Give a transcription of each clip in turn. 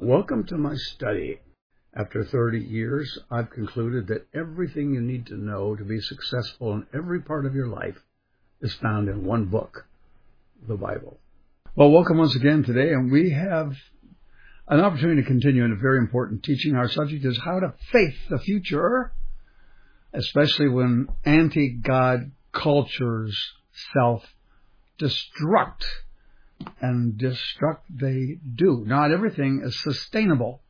Welcome to my study. After 30 years, I've concluded that everything you need to know to be successful in every part of your life is found in one book, the Bible. Well, welcome once again today, and we have an opportunity to continue in a very important teaching. Our subject is how to face the future, especially when anti-God cultures self-destruct. And destruct they do. Not everything is sustainable.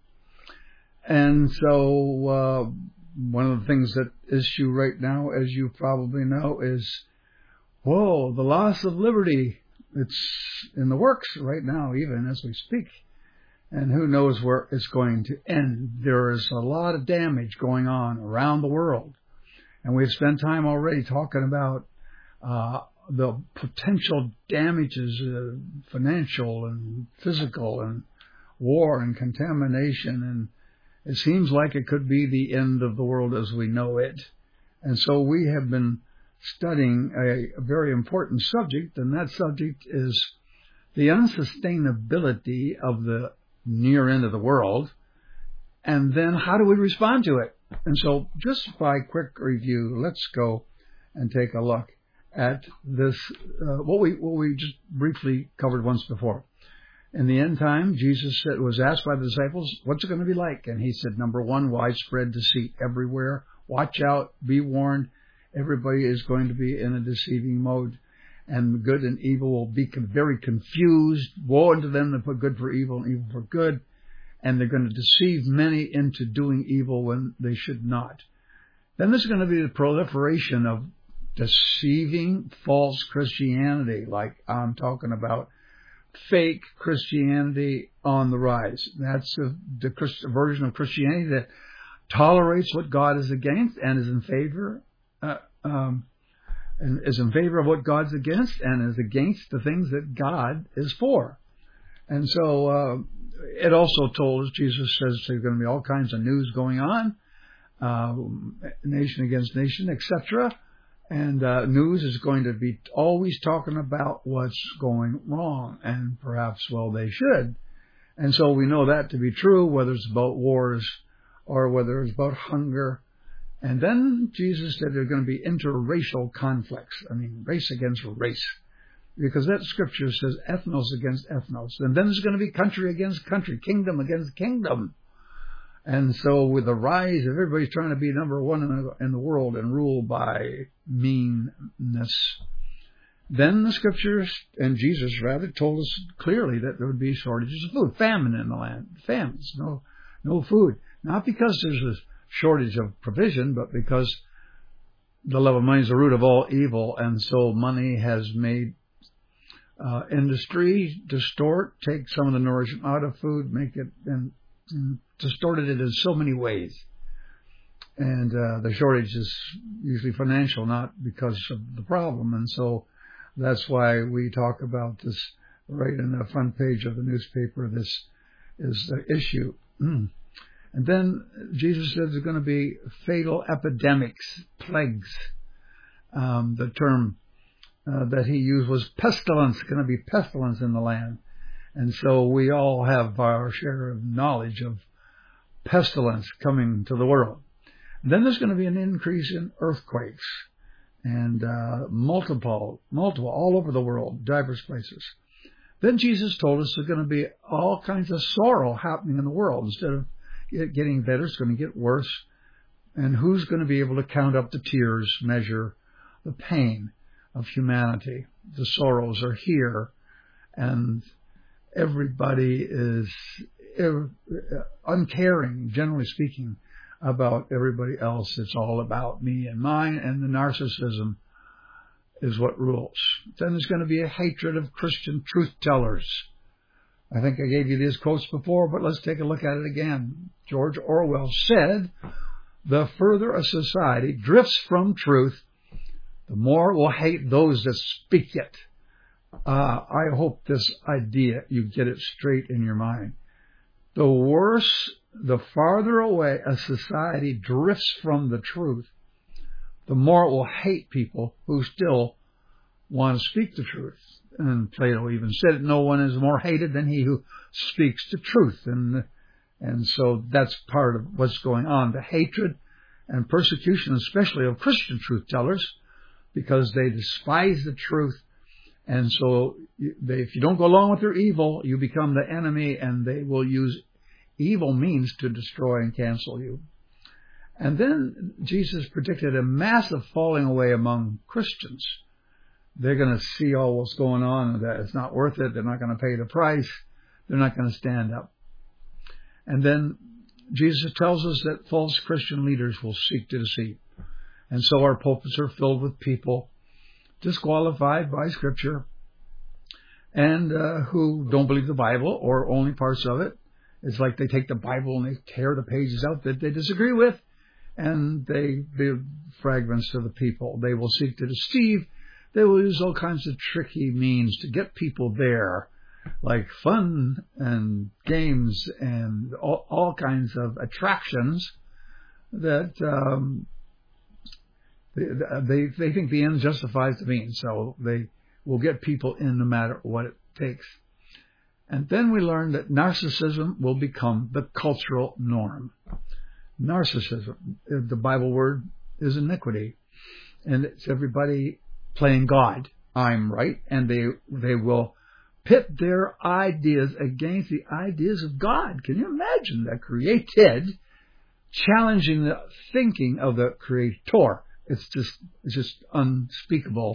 And so one of the things that issue right now, as you probably know, is, the loss of liberty. It's in the works right now, even as we speak. And who knows where it's going to end. There is a lot of damage going on around the world. And we've spent time already talking about the potential damages, financial and physical, and war and contamination, and it seems like it could be the end of the world as we know it. And so we have been studying a very important subject, and that subject is the unsustainability of the near end of the world, and then how do we respond to it? And so just by quick review, let's go and take a look at this, what we just briefly covered once before. In the end time, Jesus was asked by the disciples, what's it going to be like? And he said, number one, widespread deceit everywhere. Watch out, be warned. Everybody is going to be in a deceiving mode, and good and evil will be very confused. Woe unto them that put good for evil and evil for good. And they're going to deceive many into doing evil when they should not. Then there's going to be the proliferation of deceiving false Christianity, like I'm talking about fake Christianity on the rise. That's the version of Christianity that tolerates what God is against and is in favor, and is in favor of what God's against and is against the things that God is for. And so it also told us, Jesus says there's going to be all kinds of news going on, nation against nation, etc. And news is going to be always talking about what's going wrong, and perhaps, they should. And so we know that to be true, whether it's about wars or whether it's about hunger. And then Jesus said there are going to be interracial conflicts. Race against race. Because that scripture says ethnos against ethnos. And then there's going to be country against country, kingdom against kingdom. And so with the rise of everybody's trying to be number one in the world and rule by meanness, then the scriptures, and Jesus rather, told us clearly that there would be shortages of food, famine in the land, famines, no food. Not because there's a shortage of provision, but because the love of money is the root of all evil, and so money has made industry take some of the nourishment out of food, make it and distorted it in so many ways. And the shortage is usually financial, not because of the problem. And so that's why we talk about this right in the front page of the newspaper. This is the issue. And then Jesus says there's going to be fatal epidemics, plagues. The term that he used was pestilence, going to be pestilence in the land. And so we all have our share of knowledge of pestilence coming to the world. Then there's going to be an increase in earthquakes, and multiple all over the world, diverse places. Then Jesus told us there's going to be all kinds of sorrow happening in the world. Instead of it getting better, it's going to get worse. And who's going to be able to count up the tears, measure the pain of humanity? The sorrows are here, and everybody is uncaring, generally speaking, about everybody else. It's all about me and mine, and the narcissism is what rules. Then there's going to be a hatred of Christian truth tellers. I think I gave you these quotes before, but let's take a look at it again. George Orwell said, the further a society drifts from truth, the more it will hate those that speak it. I hope this idea, you get it straight in your mind. The worse, the farther away a society drifts from the truth, the more it will hate people who still want to speak the truth. And Plato even said, no one is more hated than he who speaks the truth. And And so that's part of what's going on. The hatred and persecution, especially of Christian truth tellers, because they despise the truth. And so if you don't go along with their evil, you become the enemy, and they will use evil means to destroy and cancel you. And then Jesus predicted a massive falling away among Christians. They're going to see all what's going on, and that it's not worth it. They're not going to pay the price. They're not going to stand up. And then Jesus tells us that false Christian leaders will seek to deceive. And so our pulpits are filled with people disqualified by Scripture and who don't believe the Bible or only parts of it. It's like they take the Bible and they tear the pages out that they disagree with, and they give fragments to the people. They will seek to deceive. They will use all kinds of tricky means to get people there, like fun and games and all kinds of attractions that they think the end justifies the means. So they will get people in no matter what it takes. And then we learn that narcissism will become the cultural norm. Narcissism, the Bible word, is iniquity. And it's everybody playing God. I'm right. And they will pit their ideas against the ideas of God. Can you imagine the created challenging the thinking of the Creator? It's just unspeakable.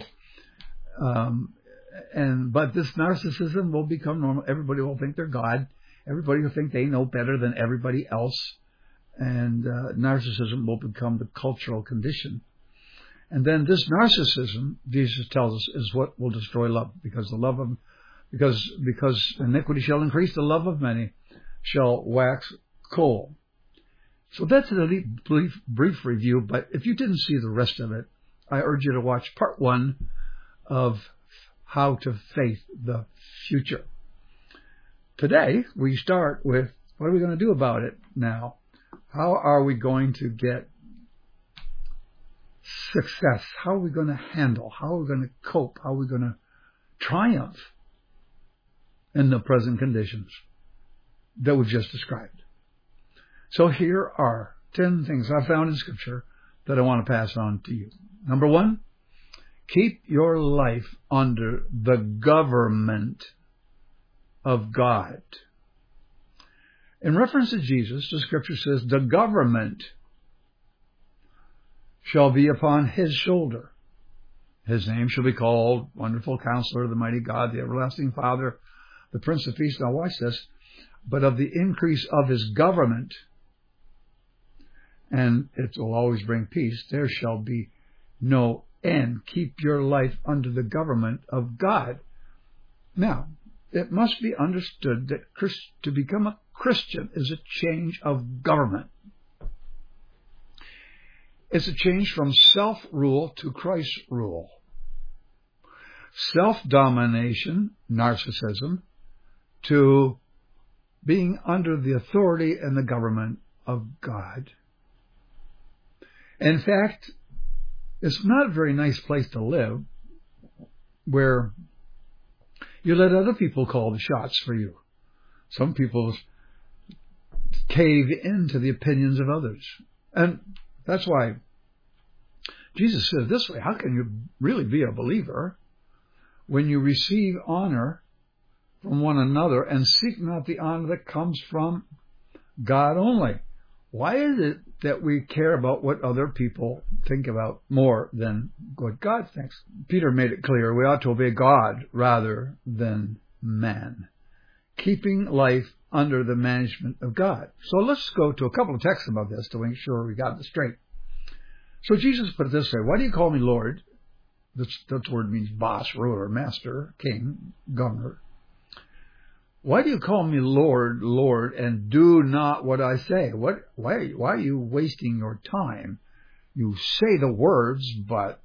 But this narcissism will become normal. Everybody will think they're God. Everybody will think they know better than everybody else. And narcissism will become the cultural condition. And then this narcissism, Jesus tells us, is what will destroy love, because iniquity shall increase, the love of many shall wax cold. So that's a brief review, but if you didn't see the rest of it, I urge you to watch part 1 of How to Faith the Future. Today, we start with, what are we going to do about it now? How are we going to get success? How are we going to handle? How are we going to cope? How are we going to triumph in the present conditions that we've just described? So here are 10 things I found in Scripture that I want to pass on to you. Number 1, keep your life under the government of God. In reference to Jesus, the Scripture says, the government shall be upon his shoulder. His name shall be called Wonderful Counselor, the Mighty God, the Everlasting Father, the Prince of Peace. Now watch this. But of the increase of his government, and it will always bring peace, there shall be no end. Keep your life under the government of God. Now, it must be understood that to become a Christian is a change of government. It's a change from self-rule to Christ's rule. Self-domination, narcissism, to being under the authority and the government of God. In fact, it's not a very nice place to live where you let other people call the shots for you. Some people cave into the opinions of others. And that's why Jesus said this way, how can you really be a believer when you receive honor from one another and seek not the honor that comes from God only? Why is it that we care about what other people think about more than what God thinks? Peter made it clear we ought to obey God rather than man, keeping life under the management of God. So let's go to a couple of texts about this to make sure we got this straight. So Jesus put it this way, why do you call me Lord? That word means boss, ruler, master, king, governor. Why do you call me Lord, Lord, and do not what I say? Why are you wasting your time? You say the words, but...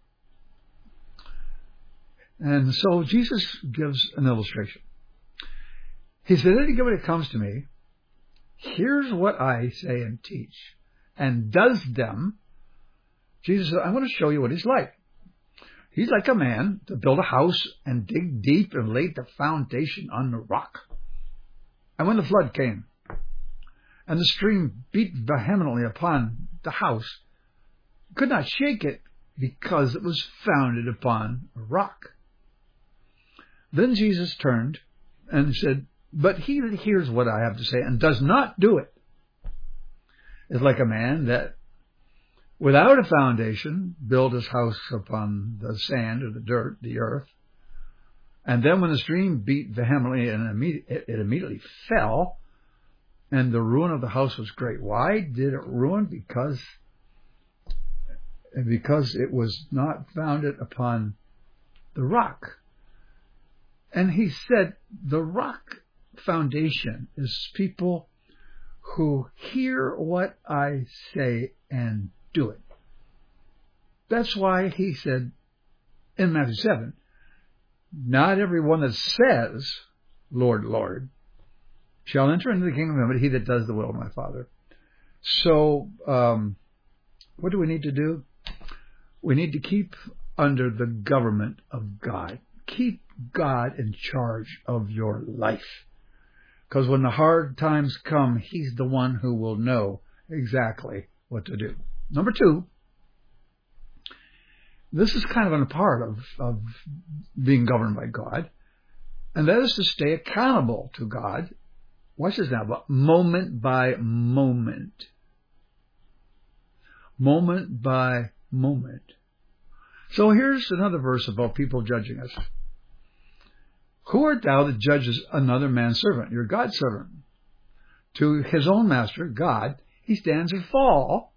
And so Jesus gives an illustration. He said, anybody that comes to me, hears what I say and teach, and does them. Jesus said, I'm going to show you what he's like. He's like a man to build a house and dig deep and lay the foundation on the rock. And when the flood came, and the stream beat vehemently upon the house, could not shake it, because it was founded upon a rock. Then Jesus turned and said, but he that hears what I have to say and does not do it is like a man that, without a foundation, built his house upon the sand or the dirt, the earth. And then when the stream beat vehemently, and it immediately fell, and the ruin of the house was great. Why did it ruin? Because it was not founded upon the rock. And he said the rock foundation is people who hear what I say and do it. That's why he said in Matthew 7, not everyone that says, Lord, Lord, shall enter into the kingdom of heaven, but he that does the will of my Father. So, what do we need to do? We need to keep under the government of God. Keep God in charge of your life. Because when the hard times come, he's the one who will know exactly what to do. Number 2, this is kind of a part of being governed by God, and that is to stay accountable to God. Watch this now, but moment by moment. Moment by moment. So here's another verse about people judging us. Who art thou that judges another man's servant? You're God's servant. To his own master, God, he stands or fall.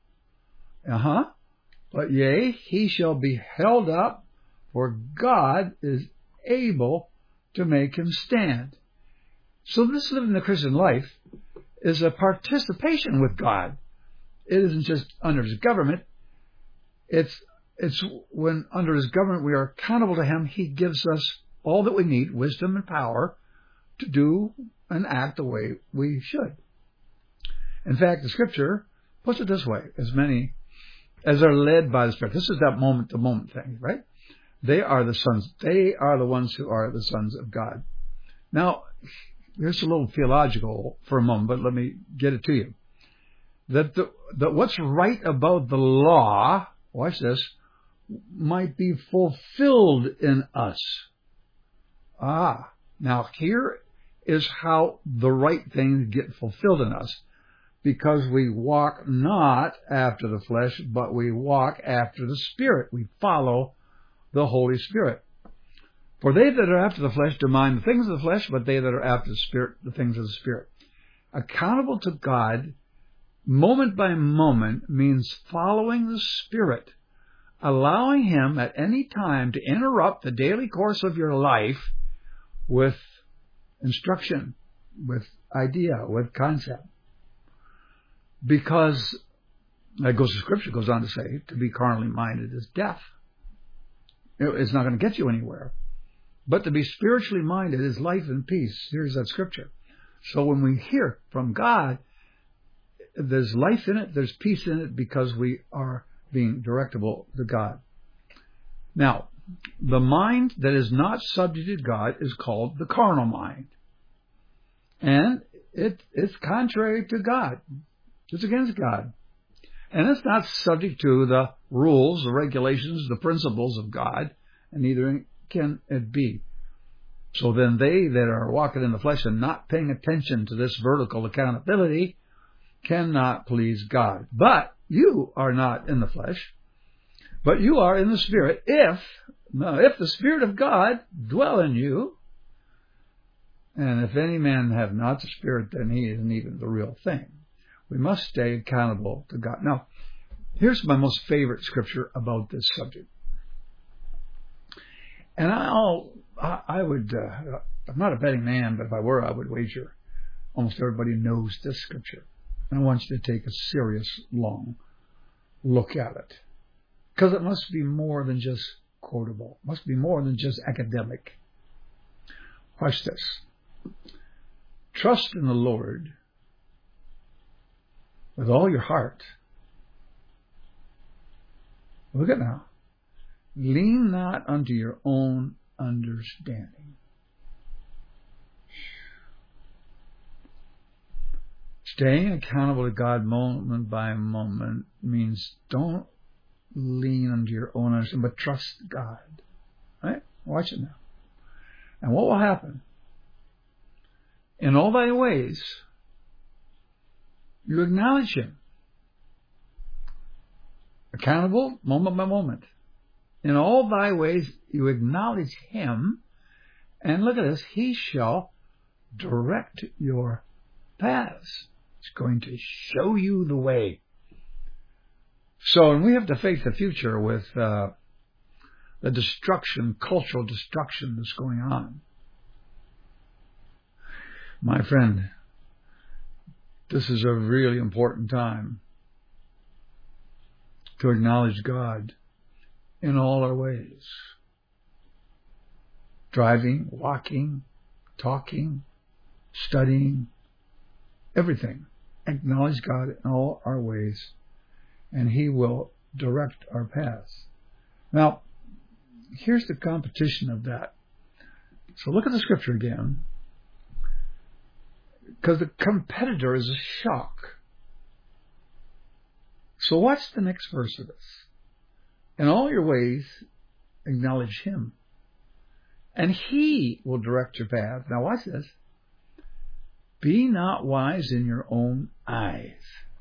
But yea, he shall be held up, for God is able to make him stand. So this living the Christian life is a participation with God. It isn't just under his government. It's when under his government we are accountable to him. He gives us all that we need, wisdom and power, to do and act the way we should. In fact, the Scripture puts it this way: as many as are led by the Spirit. This is that moment-to-moment thing, right? They are the sons. They are the ones who are the sons of God. Now, here's a little theological for a moment, but let me get it to you. That what's right about the law, watch this, might be fulfilled in us. Now here is how the right things get fulfilled in us. Because we walk not after the flesh, but we walk after the Spirit. We follow the Holy Spirit. For they that are after the flesh do mind the things of the flesh, but they that are after the Spirit, the things of the Spirit. Accountable to God, moment by moment, means following the Spirit, allowing Him at any time to interrupt the daily course of your life with instruction, with idea, with concept. Because, that goes to Scripture, goes on to say, to be carnally minded is death. It's not going to get you anywhere. But to be spiritually minded is life and peace. Here's that Scripture. So when we hear from God, there's life in it, there's peace in it, because we are being directable to God. Now, the mind that is not subject to God is called the carnal mind. And it's contrary to God. It's against God. And it's not subject to the rules, the regulations, the principles of God, and neither can it be. So then they that are walking in the flesh and not paying attention to this vertical accountability cannot please God. But you are not in the flesh, but you are in the Spirit, if the Spirit of God dwell in you. And if any man have not the Spirit, then he isn't even the real thing. We must stay accountable to God. Now, here's my most favorite scripture about this subject. And I would, I'm not a betting man, but if I were, I would wager almost everybody knows this scripture. And I want you to take a serious, long look at it. Because it must be more than just quotable. It must be more than just academic. Watch this. Trust in the Lord with all your heart. Look at now. Lean not unto your own understanding. Staying accountable to God moment by moment means don't lean onto your own understanding, but trust God. Right? Watch it now. And what will happen? In all thy ways, you acknowledge Him. Accountable moment by moment. In all thy ways, you acknowledge Him. And look at this. He shall direct your paths. He's going to show you the way. So, and we have to face the future with the destruction, cultural destruction that's going on. My friend, this is a really important time to acknowledge God in all our ways. Driving, walking, talking, studying, everything. Acknowledge God in all our ways, and He will direct our paths. Now, here's the competition of that. So look at the scripture again, because the competitor is a shock. So what's the next verse of this? In all your ways, acknowledge Him, and He will direct your path. Now watch this. Be not wise in your own eyes.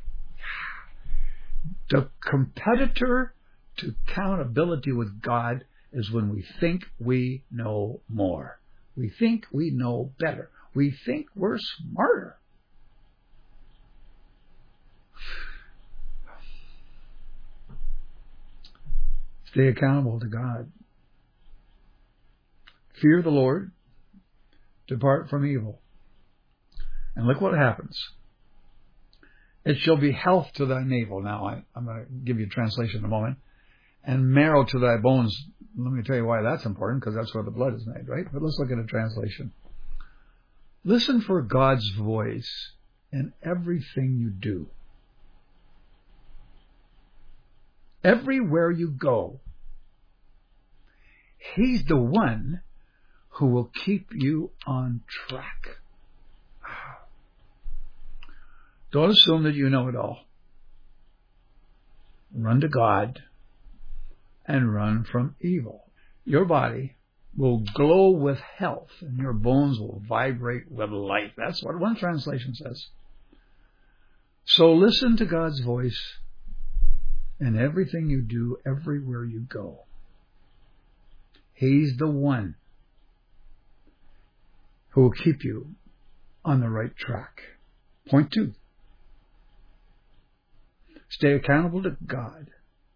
The competitor to accountability with God is when we think we know more. We think we know better. We think we're smarter. Stay accountable to God. Fear the Lord. Depart from evil. And look what happens. It shall be health to thy navel. Now, I'm going to give you a translation in a moment. And marrow to thy bones. Let me tell you why that's important, because that's where the blood is made, right? But let's look at a translation. Listen for God's voice in everything you do. Everywhere you go, He's the one who will keep you on track. Don't assume that you know it all. Run to God and run from evil. Your body will glow with health and your bones will vibrate with life. That's what one translation says. So listen to God's voice in everything you do, everywhere you go. He's the one who will keep you on the right track. Point 2. Stay accountable to God,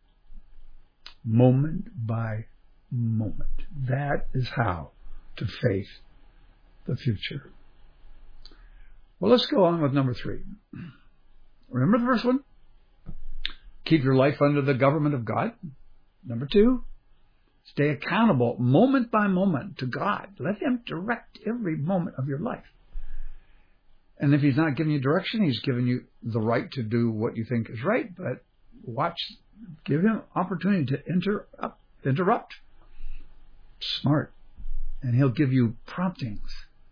moment by moment. That is how to face the future. Well, let's go on with number 3. Remember the first one? Keep your life under the government of God. Number 2, stay accountable moment by moment to God. Let Him direct every moment of your life. And if He's not giving you direction, He's giving you the right to do what you think is right. But give Him opportunity to interrupt. Smart. And He'll give you promptings.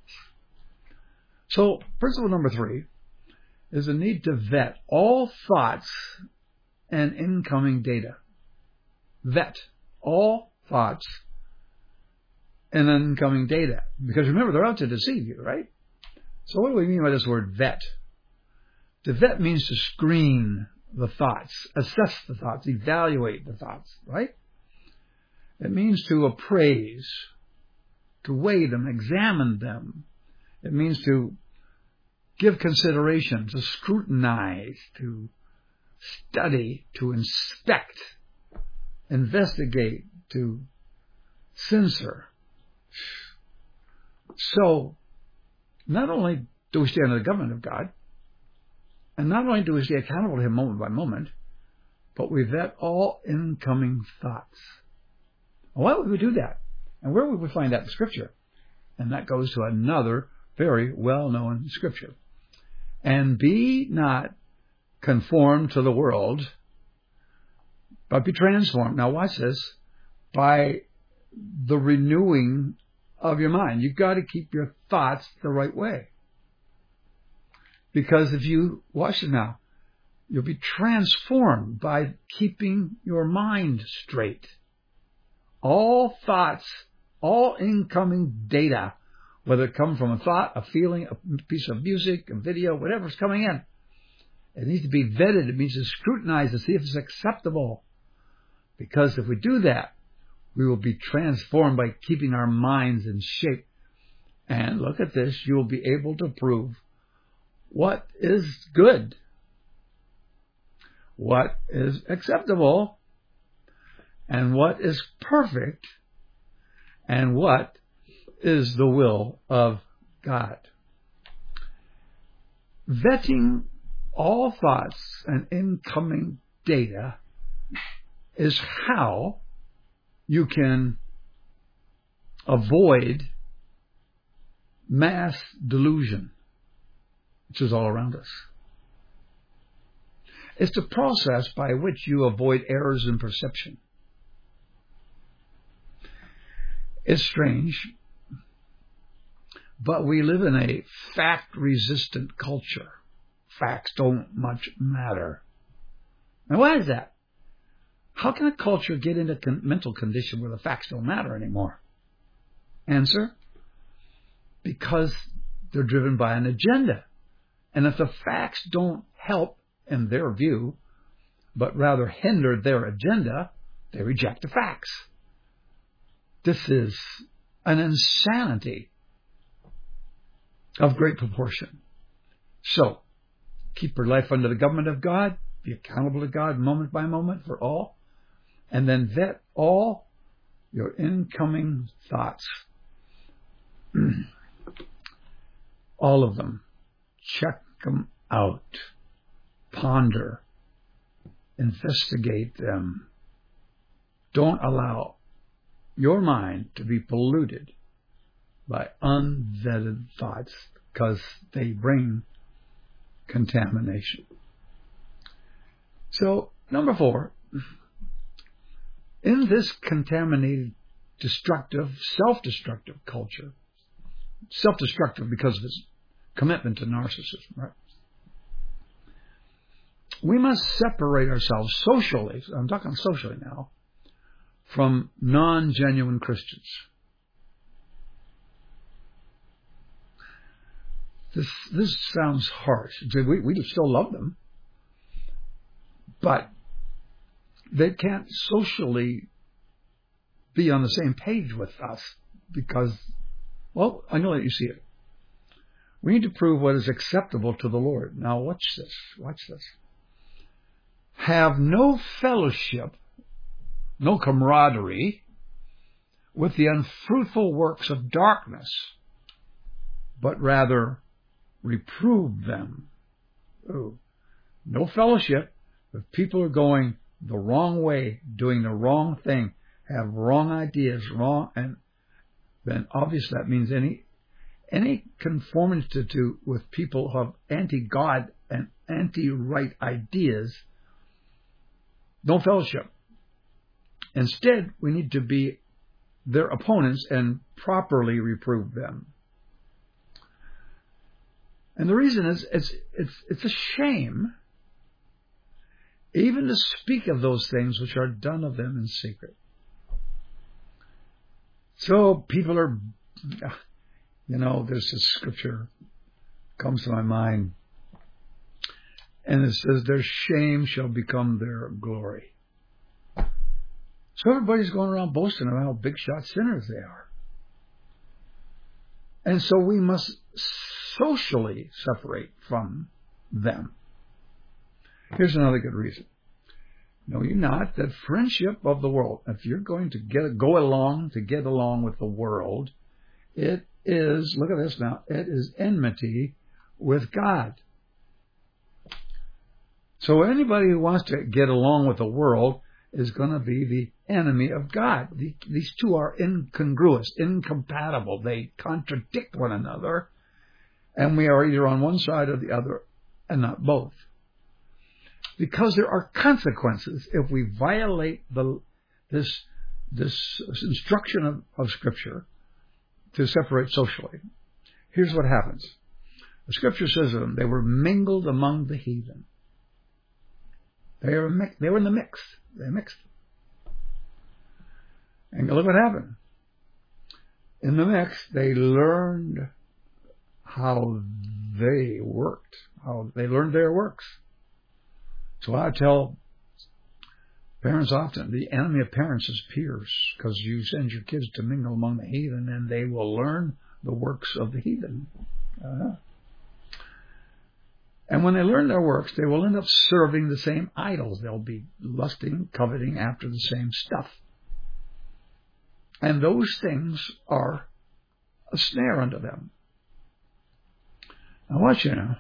So, principle number 3 is the need to vet all thoughts and incoming data. Vet all thoughts and incoming data. Because remember, they're out to deceive you, right? So what do we mean by this word vet? To vet means to screen the thoughts, assess the thoughts, evaluate the thoughts, right? It means to appraise, to weigh them, examine them. It means to give consideration, to scrutinize, to study, to inspect, investigate, to censor. So, not only do we stay under the government of God, and not only do we stay accountable to Him moment by moment, but we vet all incoming thoughts. Why would we do that? And where would we find that in Scripture? And that goes to another very well-known Scripture. And be not conformed to the world, but be transformed. Now watch this. By the renewing of your mind. You've got to keep your thoughts the right way. Because if you, watch it now, you'll be transformed by keeping your mind straight. All thoughts, all incoming data, whether it comes from a thought, a feeling, a piece of music, a video, whatever's coming in, it needs to be vetted. It means to scrutinize to see if it's acceptable. Because if we do that, we will be transformed by keeping our minds in shape. And look at this, you will be able to prove what is good, what is acceptable, and what is perfect, and what is the will of God. Vetting all thoughts and incoming data is how you can avoid mass delusion, which is all around us. It's the process by which you avoid errors in perception. It's strange, but we live in a fact-resistant culture. Facts don't much matter. Now, why is that? How can a culture get into a mental condition where the facts don't matter anymore? Answer: because they're driven by an agenda. And if the facts don't help in their view, but rather hinder their agenda, they reject the facts. This is an insanity of great proportion. So, keep your life under the government of God, be accountable to God moment by moment for all, and then vet all your incoming thoughts. All of them. Check them out. Ponder. Investigate them. Don't allow your mind to be polluted by unvetted thoughts, because they bring contamination. So, number 4, in this contaminated, destructive, self-destructive culture, self-destructive because of its commitment to narcissism, right? We must separate ourselves socially, I'm talking socially now, from non-genuine Christians. This sounds harsh. We still love them, but they can't socially be on the same page with us because, well, I know that you see it. We need to prove what is acceptable to the Lord. Now watch this. Watch this. Have no fellowship, no camaraderie with the unfruitful works of darkness, but rather reprove them. Oh, no fellowship if people are going the wrong way, doing the wrong thing, have wrong ideas, and then obviously that means any conformity with people who have anti-God and anti-right ideas, no fellowship. Instead, we need to be their opponents and properly reprove them. And the reason is it's a shame even to speak of those things which are done of them in secret. So people are, there's this scripture comes to my mind, and it says, their shame shall become their glory. So everybody's going around boasting about how big shot sinners they are. And so we must socially separate from them. Here's another good reason. Know you not that friendship of the world, if you're going to get along with the world, it is, look at this now, it is enmity with God. So anybody who wants to get along with the world is going to be the enemy of God. These two are incongruous, incompatible. They contradict one another, and we are either on one side or the other, and not both. Because there are consequences if we violate this instruction of Scripture to separate socially. Here's what happens. The scripture says of them, they were mingled among the heathen. They were in the mix. They mixed. And look what happened. In the mix, they learned how they worked, how they learned their works. So I tell parents often, the enemy of parents is peers, because you send your kids to mingle among the heathen and they will learn the works of the heathen. And when they learn their works, they will end up serving the same idols. They'll be lusting, coveting after the same stuff. And those things are a snare unto them. Now watch you now.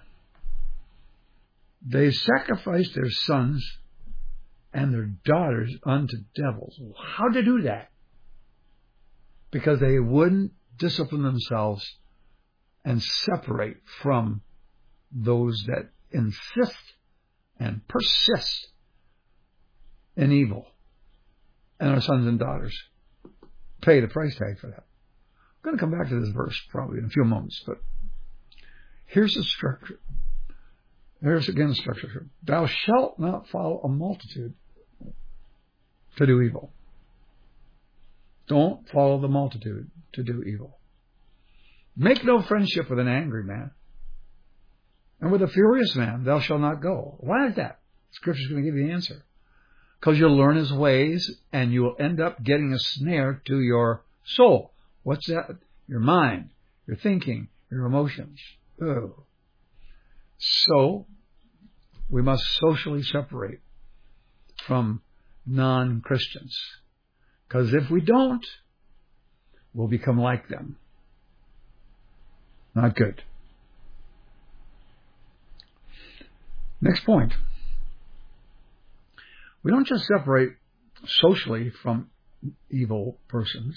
They sacrificed their sons and their daughters unto devils. How did they do that? Because they wouldn't discipline themselves and separate from those that insist and persist in evil. And our sons and daughters pay the price tag for that. I'm going to come back to this verse probably in a few moments, but here's the structure. There's again the structure. Thou shalt not follow a multitude to do evil. Don't follow the multitude to do evil. Make no friendship with an angry man. And with a furious man thou shalt not go. Why is that? Scripture's going to give you the answer. Because you'll learn his ways and you will end up getting a snare to your soul. What's that? Your mind, your thinking, your emotions. Oh. So, we must socially separate from non-Christians. Because if we don't, we'll become like them. Not good. Next point. We don't just separate socially from evil persons.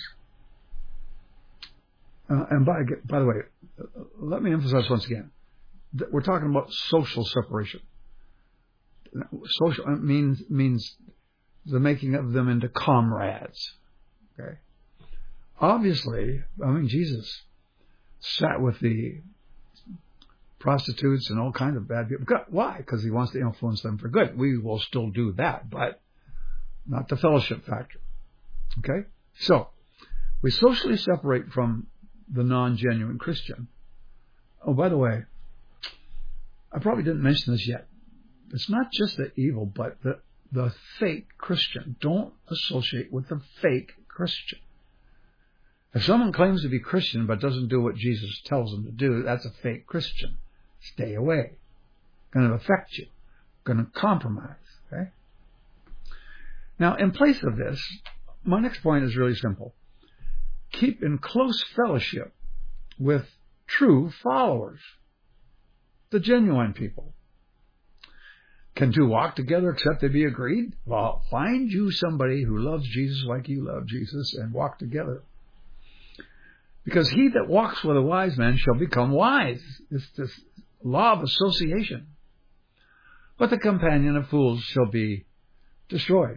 And by the way, let me emphasize once again, that we're talking about social separation. Social means the making of them into comrades. Okay. Obviously, Jesus sat with the prostitutes and all kinds of bad people. Why? Because he wants to influence them for good. We will still do that, but not the fellowship factor. Okay? So, we socially separate from the non-genuine Christian. Oh, by the way, I probably didn't mention this yet. It's not just the evil, but the fake Christian. Don't associate with the fake Christian. If someone claims to be Christian but doesn't do what Jesus tells them to do, that's a fake Christian. Stay away. Going to affect you. Going to compromise. Okay? Now, in place of this, my next point is really simple. Keep in close fellowship with true followers. The genuine people. Can two walk together except they be agreed? Well, find you somebody who loves Jesus like you love Jesus and walk together. Because he that walks with a wise man shall become wise. It's this law of association. But the companion of fools shall be destroyed.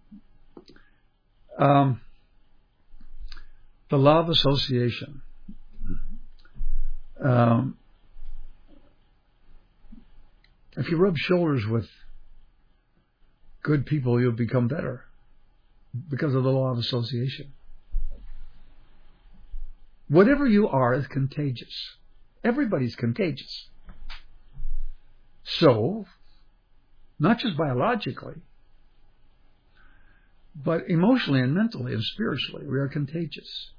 The law of association. If you rub shoulders with good people, you'll become better because of the law of association. Whatever you are is contagious. Everybody's contagious. So, not just biologically, but emotionally and mentally and spiritually, we are contagious.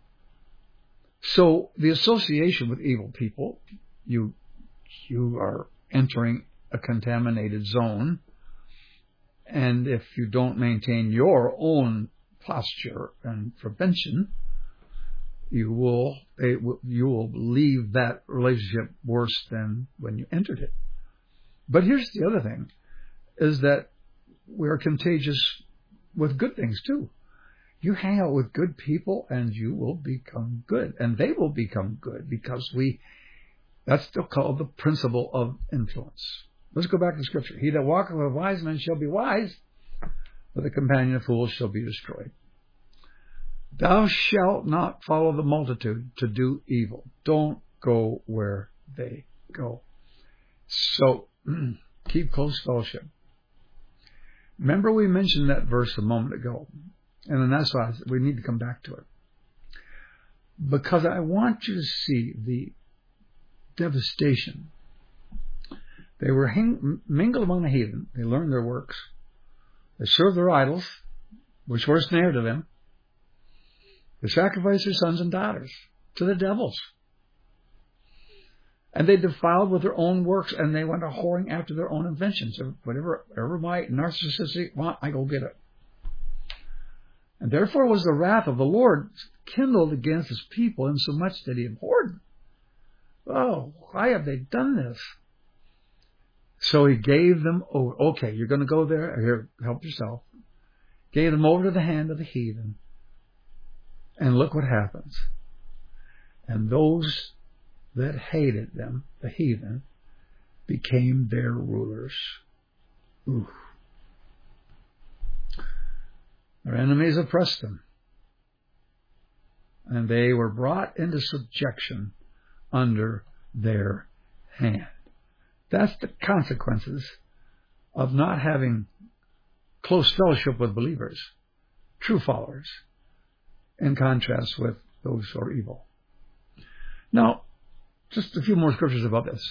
So, the association with evil people, you are entering a contaminated zone, and if you don't maintain your own posture and prevention, you will leave that relationship worse than when you entered it. But here's the other thing, is that we're contagious with good things too. You hang out with good people and you will become good, and they will become good, because that's still called the principle of influence. Let's go back to Scripture. He that walketh with a wise man shall be wise, but the companion of fools shall be destroyed. Thou shalt not follow the multitude to do evil. Don't go where they go. So, keep close fellowship. Remember we mentioned that verse a moment ago. And then that's why we need to come back to it. Because I want you to see the devastation. They were mingled among the heathen. They learned their works. They served their idols, which were a snare to them. They sacrificed their sons and daughters to the devils. And they defiled with their own works, and they went a whoring after their own inventions. Whatever my narcissistic want, I go get it. And therefore was the wrath of the Lord kindled against his people, insomuch that he abhorred them. Oh, why have they done this? So he gave them over. Okay, you're going to go there. Here, help yourself. Gave them over to the hand of the heathen. And look what happens. And those that hated them, the heathen, became their rulers. Ooh. Their enemies oppressed them. And they were brought into subjection under their hand. That's the consequences of not having close fellowship with believers, true followers, in contrast with those who are evil. Now, just a few more scriptures about this.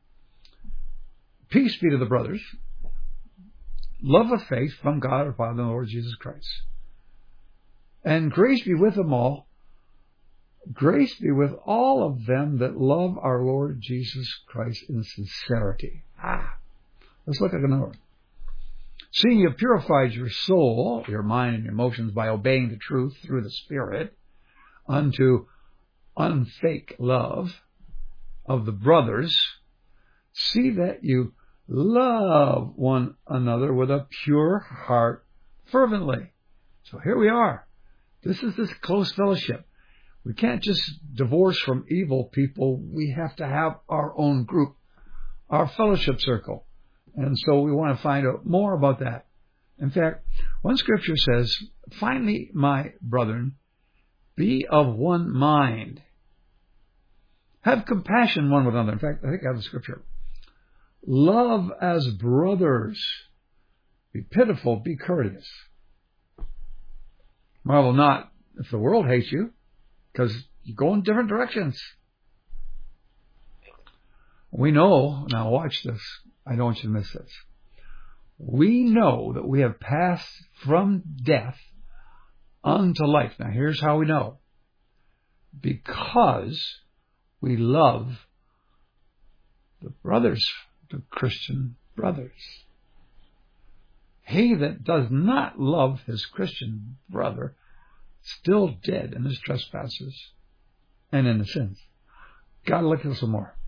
Peace be to the brothers. Love of faith from God our Father and the Lord Jesus Christ. And grace be with them all. Grace be with all of them that love our Lord Jesus Christ in sincerity. Let's look at another one. Seeing you have purified your soul, your mind and your emotions by obeying the truth through the Spirit unto unfake love of the brothers, see that you love one another with a pure heart fervently. So here we are. This is this close fellowship. We can't just divorce from evil people. We have to have our own group, our fellowship circle. And so we want to find out more about that. In fact, one scripture says, finally, my brethren, be of one mind. Have compassion one with another. In fact, I think I have the scripture. Love as brothers. Be pitiful, be courteous. Marvel not if the world hates you, because you go in different directions. We know, now watch this, I don't want you to miss this. We know that we have passed from death unto life. Now here's how we know. Because we love the brothers, the Christian brothers. He that does not love his Christian brother, still dead in his trespasses and in his sins. Got to look at this some more.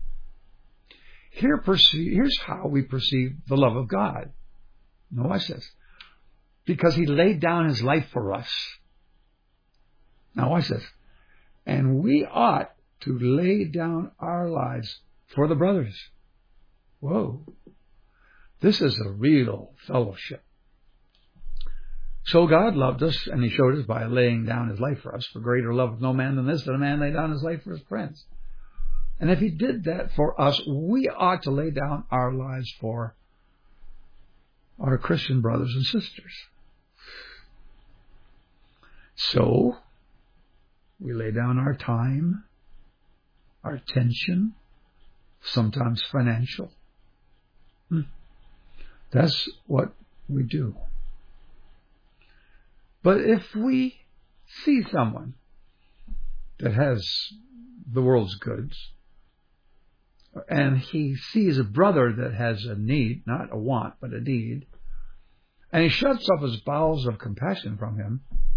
Here's how we perceive the love of God. Now watch this. Because he laid down his life for us. Now watch this. And we ought to lay down our lives for the brothers. Whoa. This is a real fellowship. So God loved us, and he showed us by laying down his life for us. For greater love of no man than this, that a man lay down his life for his friends. And if he did that for us, we ought to lay down our lives for our Christian brothers and sisters. So, we lay down our time, our attention, sometimes financial. That's what we do. But if we see someone that has the world's goods, and he sees a brother that has a need, not a want, but a need, and he shuts up his bowels of compassion from him,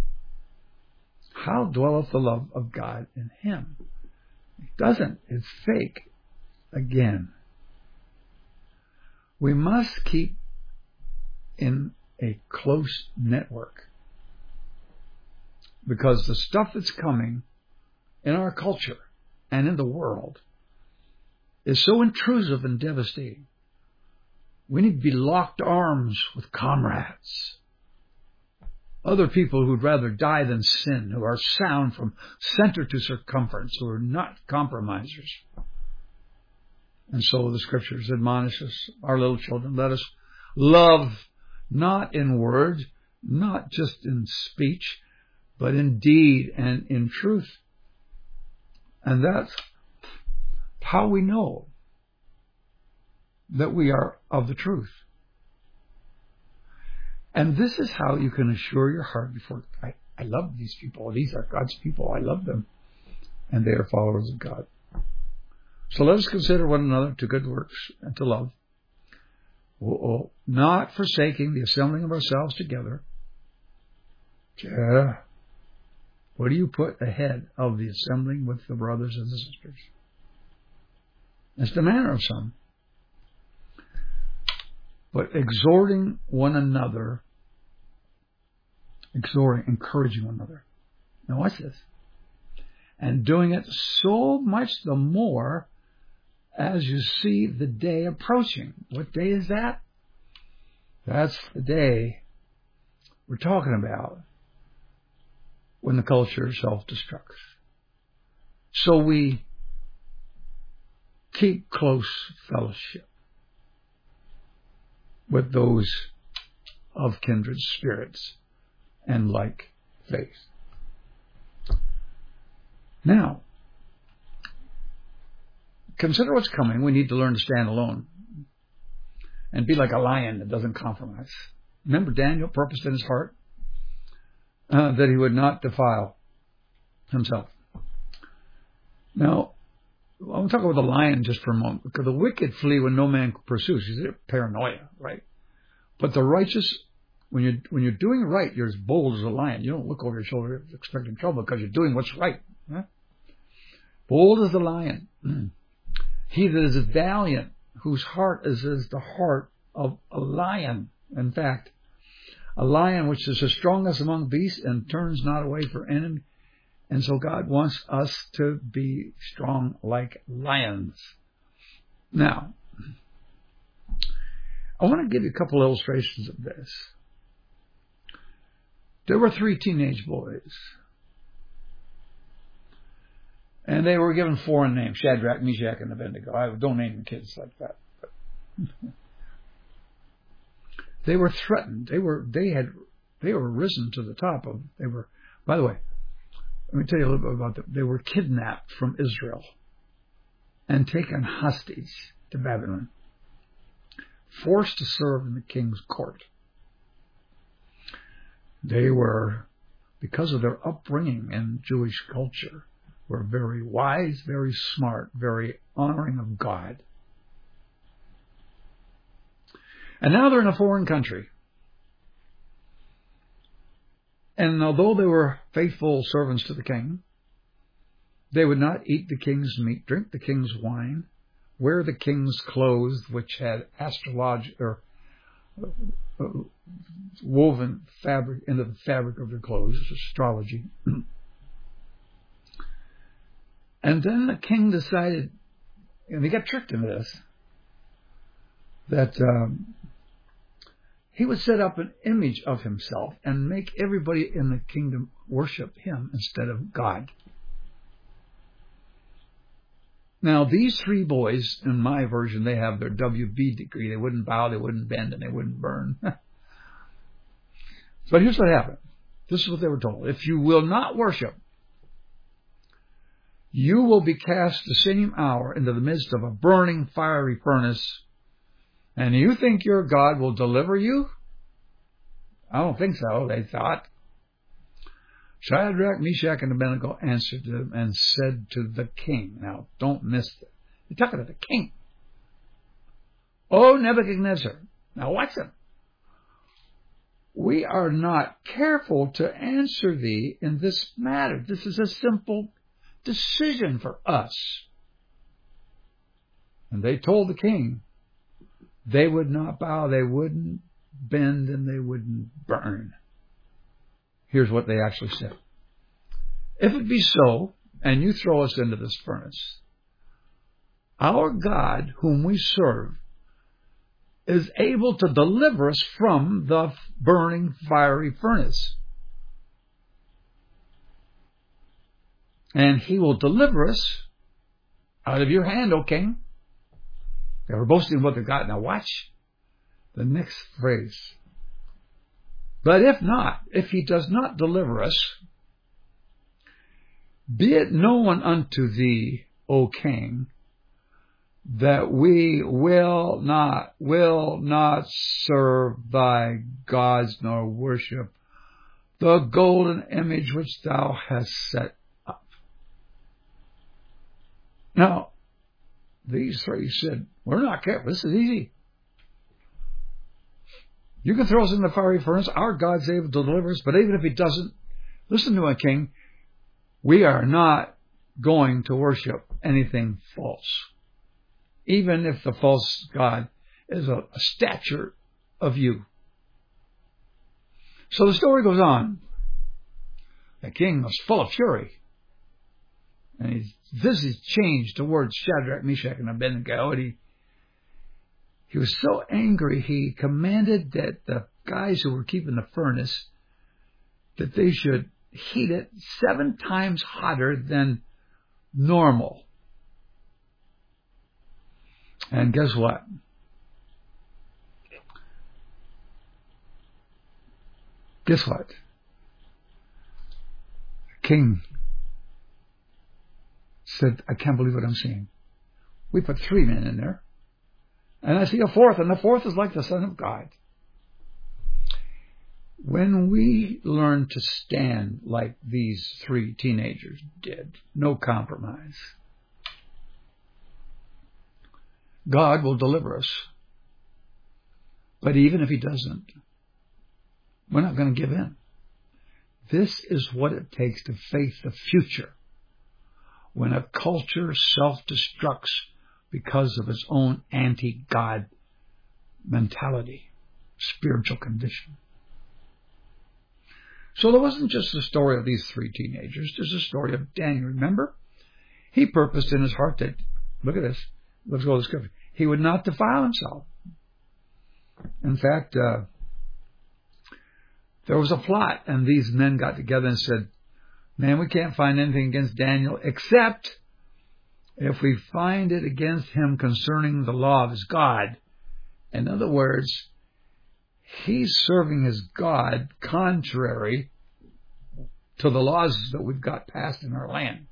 how dwelleth the love of God in him? It doesn't. It's fake. Again. We must keep in a close network. Because the stuff that's coming in our culture and in the world is so intrusive and devastating. We need to be locked arms with comrades. Other people who'd rather die than sin, who are sound from center to circumference, who are not compromisers. And so the Scriptures admonish us, our little children, let us love not in word, not just in speech, but in deed and in truth. And that's how we know that we are of the truth. And this is how you can assure your heart before, I love these people. These are God's people. I love them. And they are followers of God. So let us consider one another to good works and to love, not forsaking the assembling of ourselves together. What do you put ahead of the assembling with the brothers and the sisters? It's the manner of some. But exhorting one another, encouraging one another. Now watch this. And doing it so much the more as you see the day approaching. What day is that? That's the day we're talking about when the culture self-destructs. So we keep close fellowship with those of kindred spirits and like faith. Now, consider what's coming. We need to learn to stand alone and be like a lion that doesn't compromise. Remember, Daniel purposed in his heart that he would not defile himself. Now, I want to talk about the lion just for a moment, because the wicked flee when no man pursues. It's paranoia, right? But the righteous, when you're doing right, you're as bold as a lion. You don't look over your shoulder expecting trouble because you're doing what's right. Huh? Bold as a lion. He that is valiant, whose heart is as the heart of a lion. In fact, a lion which is the strongest among beasts and turns not away for enemy. And so God wants us to be strong like lions. Now, I want to give you a couple illustrations of this. There were 3 teenage boys. And they were given foreign names, Shadrach, Meshach, and Abednego. I don't name the kids like that. But they were threatened. They were risen to the top of. By the way, let me tell you a little bit about them. They were kidnapped from Israel and taken hostage to Babylon, forced to serve in the king's court. They were, because of their upbringing in Jewish culture, were very wise, very smart, very honoring of God. And now they're in a foreign country. And although they were faithful servants to the king, they would not eat the king's meat, drink the king's wine, wear the king's clothes, which had woven fabric into the fabric of their clothes, astrology. And then the king decided, and he got tricked into this, that he would set up an image of himself and make everybody in the kingdom worship him instead of God. Now, these 3 boys, in my version, they have their WB degree. They wouldn't bow, they wouldn't bend, and they wouldn't burn. But here's what happened. This is what they were told. If you will not worship, you will be cast the same hour into the midst of a burning fiery furnace. And you think your God will deliver you? I don't think so, they thought. Shadrach, Meshach, and Abednego answered them and said to the king. Now, don't miss it. They're talking to the king. O Nebuchadnezzar. Now watch them. We are not careful to answer thee in this matter. This is a simple decision for us. And they told the king they would not bow, they wouldn't bend, and they wouldn't burn. Here's what they actually said. If it be so, and you throw us into this furnace, our God, whom we serve, is able to deliver us from the burning fiery furnace. And he will deliver us out of your hand, O king. They were boasting what they got. Now watch the next phrase. But if not, if he does not deliver us, be it known unto thee, O king, that we will not serve thy gods nor worship the golden image which thou hast set up. Now, these three said, we're not careful. This is easy. You can throw us in the fiery furnace. Our God's able to deliver us. But even if he doesn't, listen to a king, we are not going to worship anything false. Even if the false god is a stature of you. So the story goes on. The king was full of fury. And his visage changed towards Shadrach, Meshach, and Abednego. And he was so angry, he commanded that the guys who were keeping the furnace, that they should heat it 7 times hotter than normal. And guess what? Guess what? The king said, I can't believe what I'm seeing. We put 3 men in there. And I see a 4th, and the 4th is like the Son of God. When we learn to stand like these 3 teenagers did, no compromise, God will deliver us. But even if he doesn't, we're not going to give in. This is what it takes to face the future. When a culture self-destructs because of its own anti-God mentality, spiritual condition. So there wasn't just the story of these 3 teenagers. There's a story of Daniel. Remember? He purposed in his heart that, look at this, let's go to the scripture, he would not defile himself. In fact, there was a plot, and these men got together and said, man, we can't find anything against Daniel except if we find it against him concerning the law of his God. In other words, he's serving his God contrary to the laws that we've got passed in our land.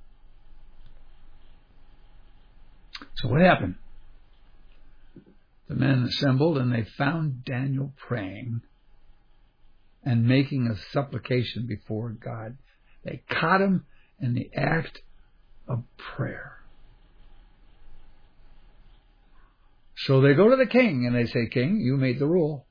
So what happened? The men assembled and they found Daniel praying and making a supplication before God. They caught him in the act of prayer. So they go to the king and they say, King, you made the rule.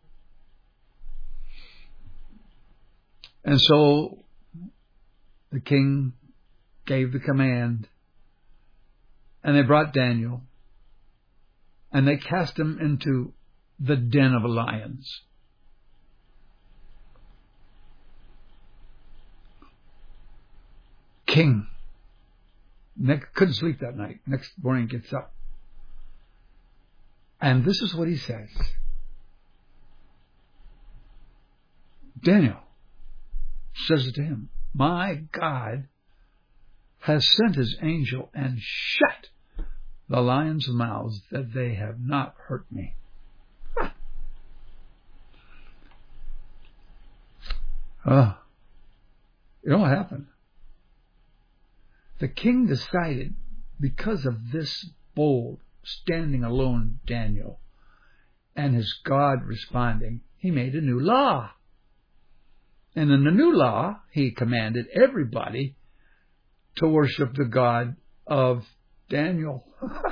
And so the king gave the command, and they brought Daniel and they cast him into the den of lions. King couldn't sleep that night. Next morning gets up. And this is what he says. Daniel says it to him. My God has sent his angel and shut the lions' mouths that they have not hurt me. You know what happened? The king decided, because of this bold, standing alone Daniel and his God responding, he made a new law. And in the new law, he commanded everybody to worship the God of Daniel.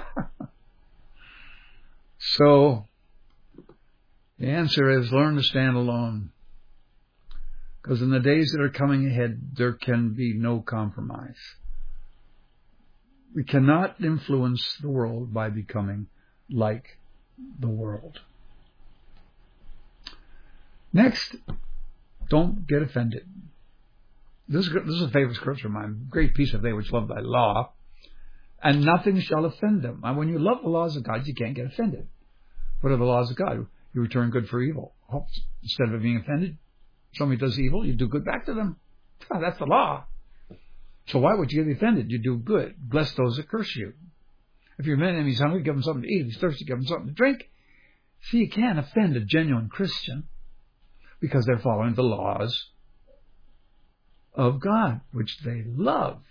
So, the answer is learn to stand alone. Because in the days that are coming ahead, there can be no compromise. We cannot influence the world by becoming like the world. Next, don't get offended. This is a favorite scripture of mine. Great peace have they which love thy law, and nothing shall offend them. And when you love the laws of God, you can't get offended. What are the laws of God? You return good for evil. Instead of being offended, somebody does evil, you do good back to them. That's the law. So why would you get offended? You do good. Bless those that curse you. If your enemy's hungry, give him something to eat. If he's thirsty, give him something to drink. See, you can't offend a genuine Christian because they're following the laws of God, which they love.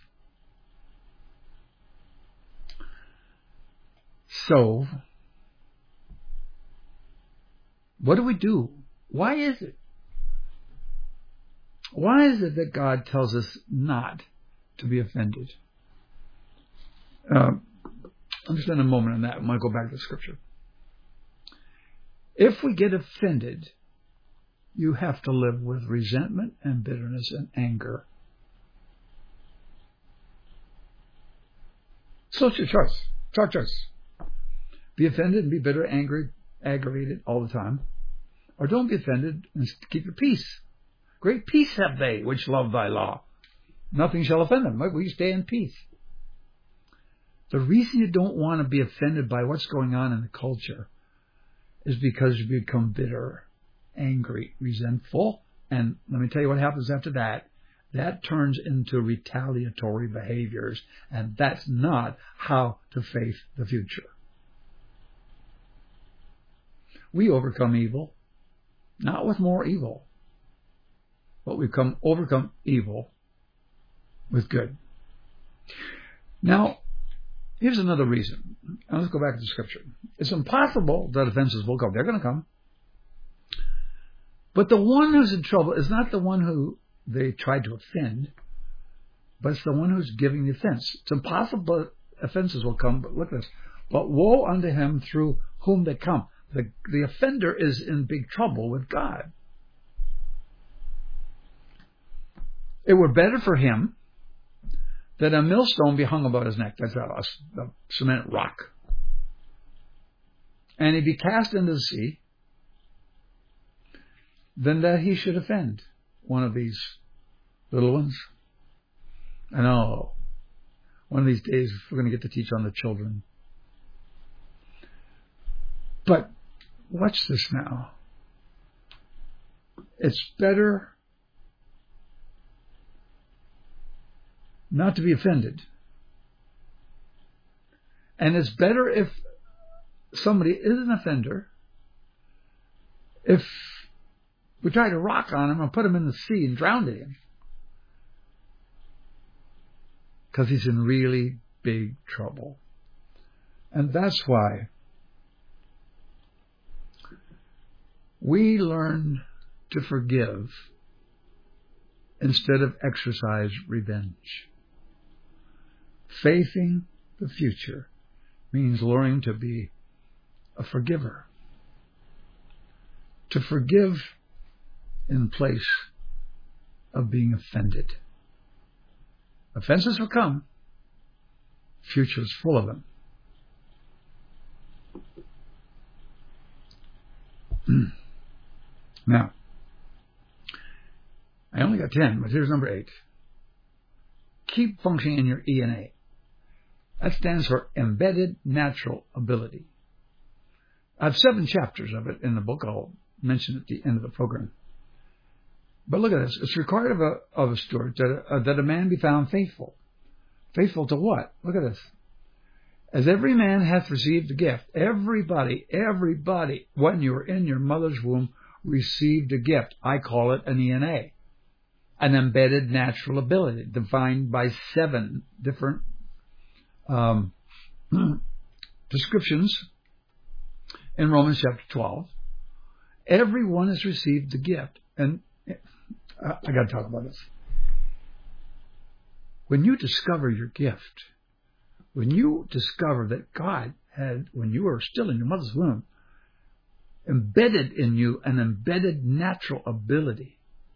So, what do we do? Why is it? Why is it that God tells us not to be offended? I'm just spend a moment on that. I'm going to go back to the scripture. If we get offended, you have to live with resentment and bitterness and anger. So it's your choice. It's our choice. Be offended and be bitter, angry, aggravated all the time. Or don't be offended and keep your peace. Great peace have they which love thy law. Nothing shall offend them. We stay in peace. The reason you don't want to be offended by what's going on in the culture is because you become bitter, angry, resentful. And let me tell you what happens after that. That turns into retaliatory behaviors. And that's not how to face the future. We overcome evil, not with more evil, but we overcome evil with good. Now, here's another reason. Now let's go back to the scripture. It's impossible that offenses will come. They're going to come. But the one who's in trouble is not the one who they tried to offend, but it's the one who's giving the offense. It's impossible that offenses will come, but look at this. But woe unto him through whom they come. The offender is in big trouble with God. It were better for him that a millstone be hung about his neck. That's a cement rock. And he be cast into the sea, than that he should offend one of these little ones. I know. One of these days we're going to get to teach on the children. But watch this now. It's better not to be offended. And it's better if somebody is an offender, if we try to rock on him and put him in the sea and drown him, because he's in really big trouble. And that's why we learn to forgive instead of exercise revenge. Facing the future means learning to be a forgiver. To forgive in place of being offended. Offenses will come. Future is full of them. Now, I only got 10, but here's number 8. Keep functioning in your ENA. That stands for Embedded Natural Ability. I have 7 chapters of it in the book. I'll mention at the end of the program. But look at this. It's required of a steward that a man be found faithful. Faithful to what? Look at this. As every man hath received a gift. Everybody, when you were in your mother's womb, received a gift. I call it an ENA. An embedded natural ability, defined by 7 different descriptions in Romans chapter 12. Everyone has received the gift. And I got to talk about this. When you discover your gift, when you discover that God had, when you were still in your mother's womb, embedded in you an embedded natural ability,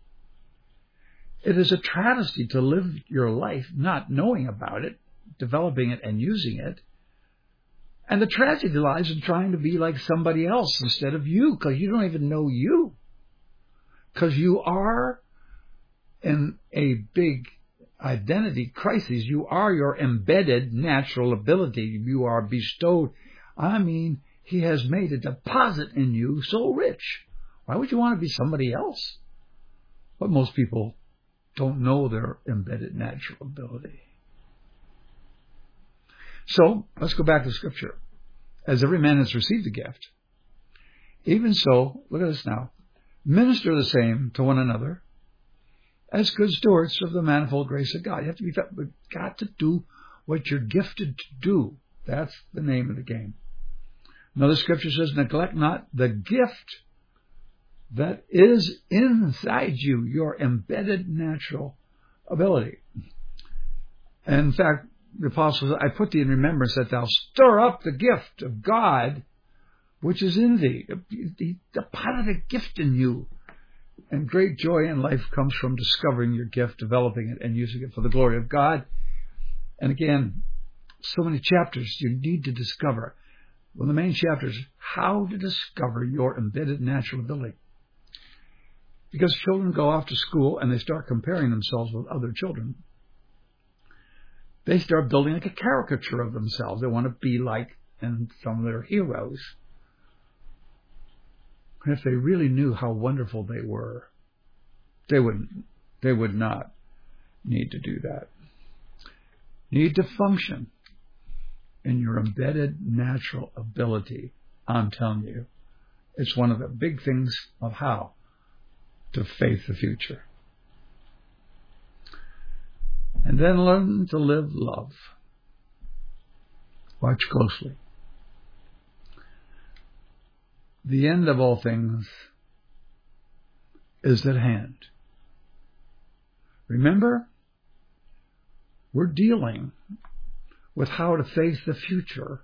it is a travesty to live your life not knowing about it, developing it and using it. And the tragedy lies in trying to be like somebody else instead of you, because you don't even know you. Because you are in a big identity crisis. You are your embedded natural ability. You are bestowed. I mean, He has made a deposit in you so rich. Why would you want to be somebody else? But most people don't know their embedded natural ability. So, let's go back to Scripture. As every man has received a gift, even so, look at this now, minister the same to one another as good stewards of the manifold grace of God. You have to we've got to do what you're gifted to do. That's the name of the game. Another scripture says, neglect not the gift that is inside you, your embedded natural ability. And in fact, the apostle said, I put thee in remembrance that thou stir up the gift of God which is in thee. He deposited a gift in you. And great joy in life comes from discovering your gift, developing it, and using it for the glory of God. And again, so many chapters you need to discover. Well, the main chapter is how to discover your embedded natural ability. Because children go off to school and they start comparing themselves with other children. They start building like a caricature of themselves. They want to be like and some of their heroes. And if they really knew how wonderful they were, they would not need to do that. You need to function in your embedded natural ability. I'm telling you, it's one of the big things of how to face the future. And then learn to live love. Watch closely. The end of all things is at hand. Remember, we're dealing with how to face the future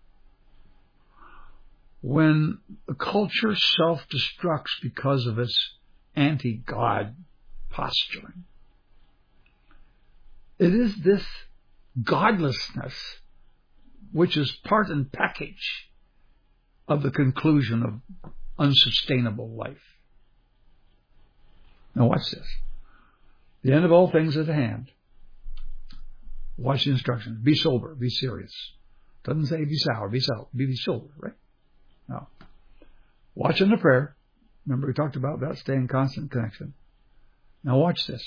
when the culture self-destructs because of its anti-God posturing. It is this godlessness which is part and package of the conclusion of unsustainable life. Now watch this. The end of all things is at hand. Watch the instructions. Be sober. Be serious. Doesn't say be sour. Be sober, right? No. Watch in the prayer. Remember we talked about that. Stay in constant connection. Now watch this.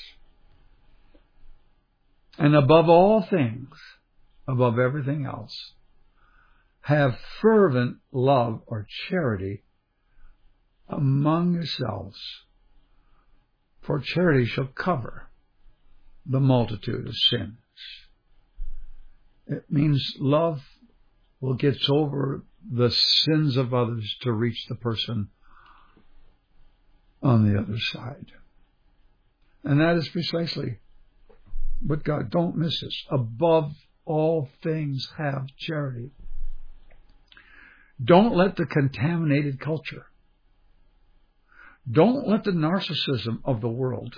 And above all things, above everything else, have fervent love or charity among yourselves, for charity shall cover the multitude of sins. It means love will get over the sins of others to reach the person on the other side. And that is precisely what God, don't miss this. Above all things, have charity. Don't let the contaminated culture, don't let the narcissism of the world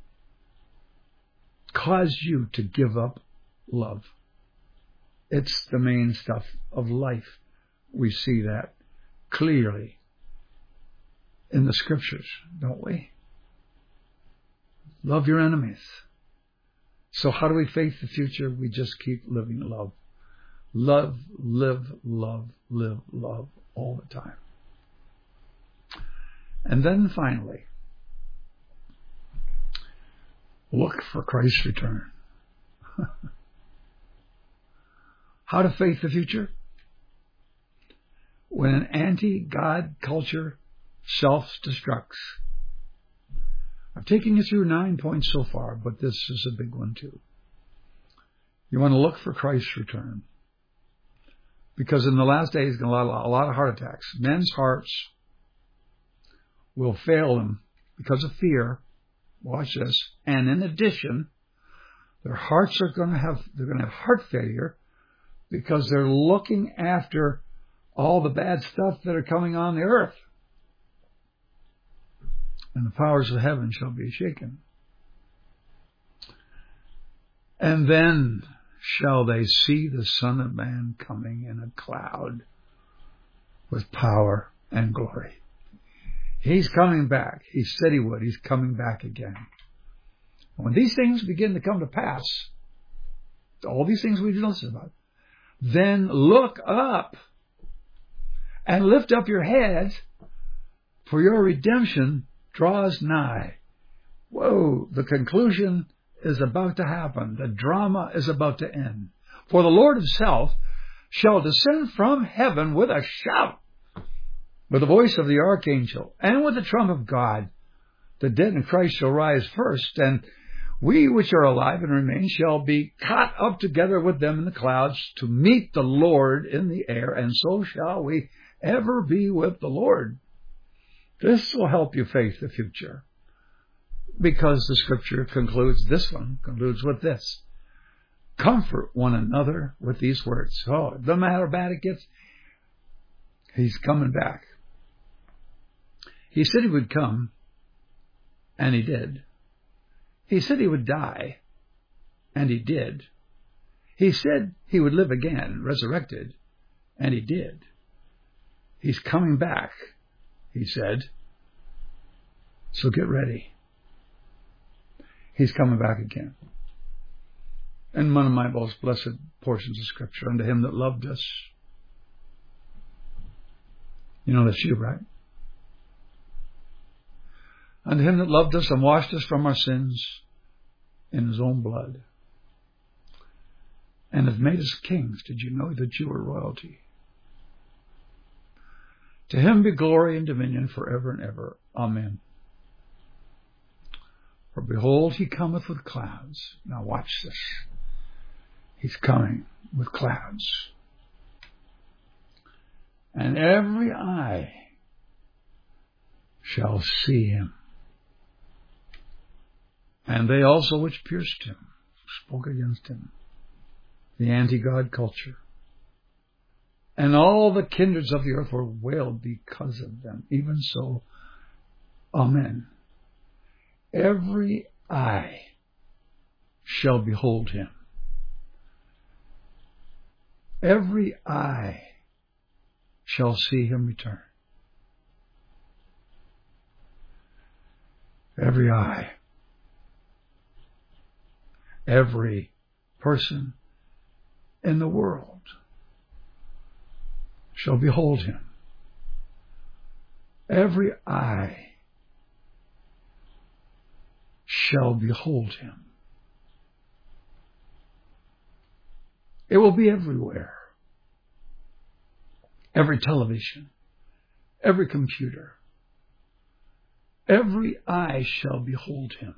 cause you to give up love. It's the main stuff of life. We see that clearly in the scriptures, don't we? Love your enemies. So how do we face the future? We just keep living love. Love, live, love, live, love all the time. And then finally, look for Christ's return. How to face the future? When an anti-God culture self-destructs. I've taken you through 9 points so far, but this is a big one too. You want to look for Christ's return. Because in the last days, a lot of heart attacks. Men's hearts will fail them because of fear. Watch this. And in addition, their hearts are going to have heart failure because they're looking after all the bad stuff that are coming on the earth. And the powers of heaven shall be shaken. And then shall they see the Son of Man coming in a cloud with power and glory. He's coming back. He said he would. He's coming back again. When these things begin to come to pass, all these things we've listened about, then look up and lift up your heads, for your redemption draws nigh. Whoa, the conclusion is about to happen. The drama is about to end. For the Lord himself shall descend from heaven with a shout, with the voice of the archangel, and with the trump of God. The dead in Christ shall rise first, and we which are alive and remain shall be caught up together with them in the clouds to meet the Lord in the air, and so shall we ever be with the Lord. This will help you face the future, because the scripture concludes with this. Comfort one another with these words. Oh, no matter how bad it gets, he's coming back. He said he would come, and he did. He said he would die, and he did. He said he would live again, resurrected, and he did. He's coming back, he said. So get ready. He's coming back again. And one of my most blessed portions of Scripture, unto him that loved us. You know that's you, right? Unto him that loved us and washed us from our sins in his own blood, and hath made us kings. Did you know that you were royalty? To him be glory and dominion forever and ever. Amen. For behold, he cometh with clouds. Now watch this. He's coming with clouds. And every eye shall see him. And they also which pierced him, spoke against him. The anti-God culture. And all the kindreds of the earth were wailed because of them. Even so, amen. Every eye shall behold him. Every eye shall see him return. Every eye. Every person in the world shall behold him. Every eye shall behold him. It will be everywhere. Every television, every computer, every eye shall behold him.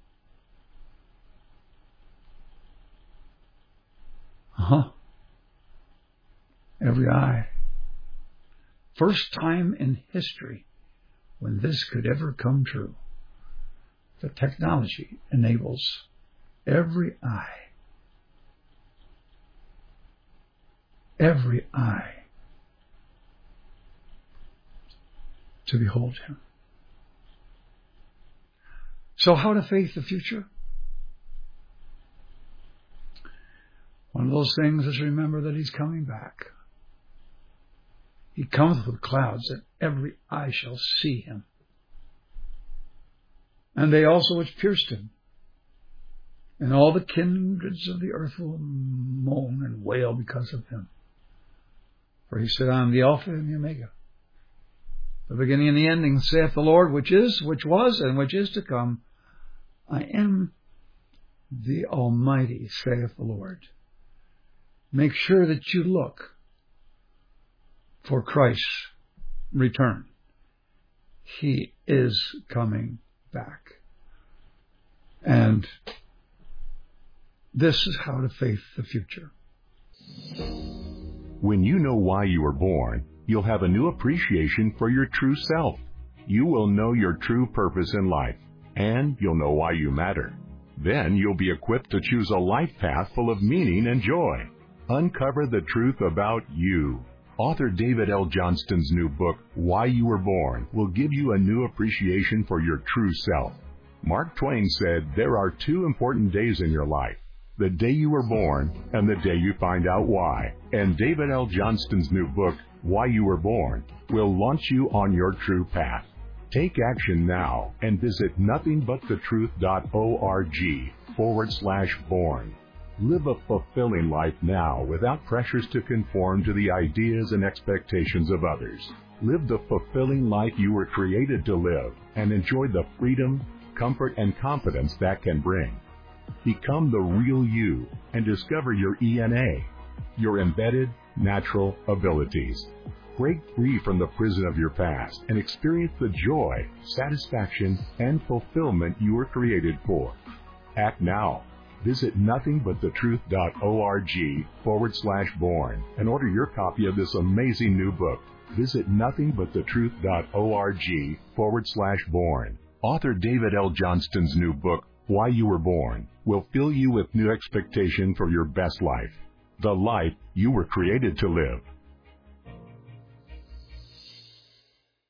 Every eye. First time in history when this could ever come true. The technology enables every eye to behold him. So how to face the future? One of those things is remember that he's coming back. He cometh with clouds, and every eye shall see him. And they also which pierced him. And all the kindreds of the earth will moan and wail because of him. For he said, I am the Alpha and the Omega, the beginning and the ending, saith the Lord, which is, which was, and which is to come. I am the Almighty, saith the Lord. Make sure that you look for Christ's return. He is coming back. And this is how to face the future. When you know why you were born, you'll have a new appreciation for your true self. You will know your true purpose in life, and you'll know why you matter. Then you'll be equipped to choose a life path full of meaning and joy. Uncover the truth about you. Author David L. Johnston's new book, Why You Were Born, will give you a new appreciation for your true self. Mark Twain said there are two important days in your life: the day you were born and the day you find out why. And David L. Johnston's new book, Why You Were Born, will launch you on your true path. Take action now and visit nothingbuttetruth.org/born. Live a fulfilling life now without pressures to conform to the ideas and expectations of others. Live the fulfilling life you were created to live and enjoy the freedom, comfort, and confidence that can bring. Become the real you and discover your ENA, your embedded natural abilities. Break free from the prison of your past and experience the joy, satisfaction, and fulfillment you were created for. Act now. Visit nothingbuttetruth.org/born and order your copy of this amazing new book. Visit nothingbuttetruth.org/born. Author David L. Johnston's new book, Why You Were Born, will fill you with new expectation for your best life, the life you were created to live.